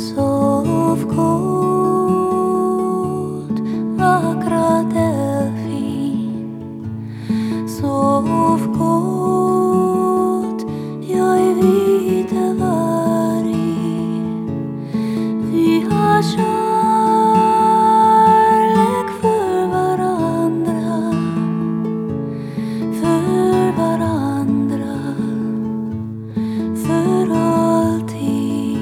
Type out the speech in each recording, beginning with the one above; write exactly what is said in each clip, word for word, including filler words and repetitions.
Sov gott, vackra delfin. Sov gott, jag är vita varg. Vi har kärlek för varandra, för varandra, för alltid.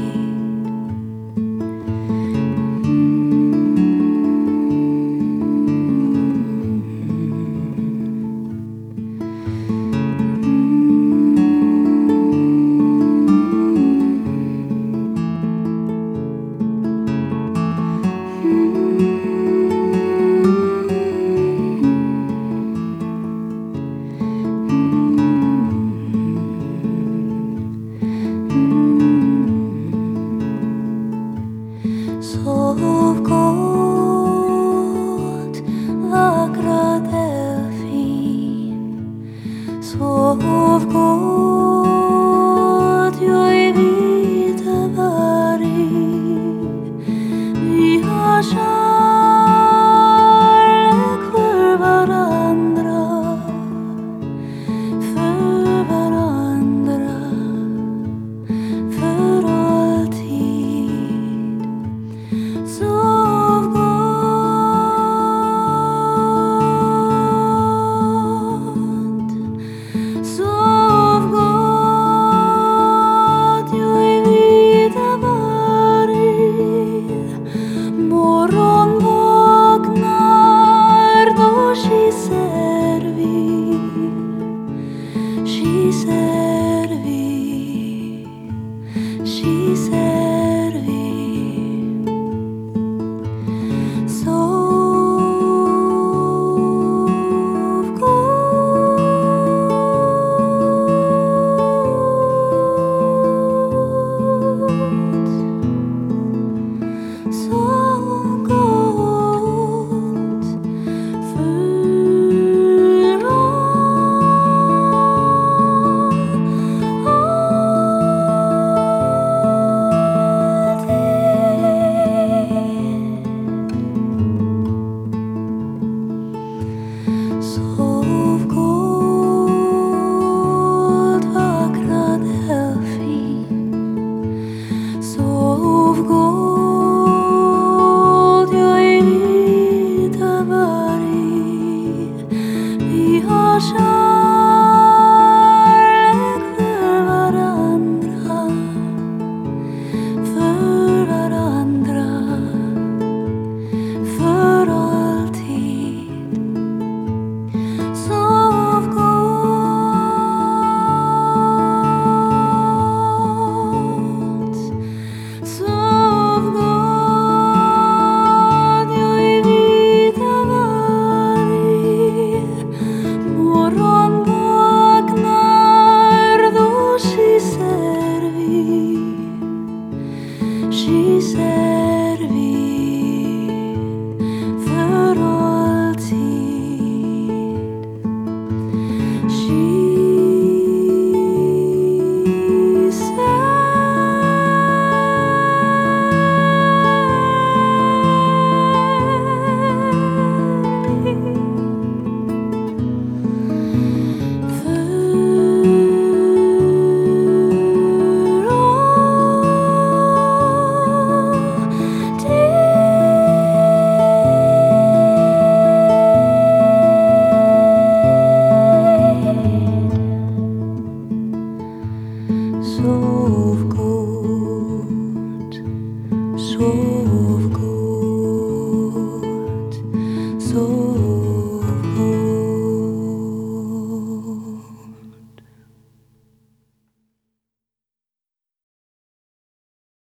Sov gott, vackra delfin. Sov gott, jag är vita varg. Vi har kärlek för varandra, för varandra, för alltid. Sov gott, sov gott, jag är vita varg. Morgon vaknar, då kysser vi, kysser vi, kysser vi. Sov gott, sov gott, för alltid. Sov gott, vackra delfin. Sov gott, jag är vita varg. Vi har kärlek för varandra, för varandra, för alltid. Sov gott, sov gott, jag är vita varg. Morgon vaknar, då kysser vi, kysser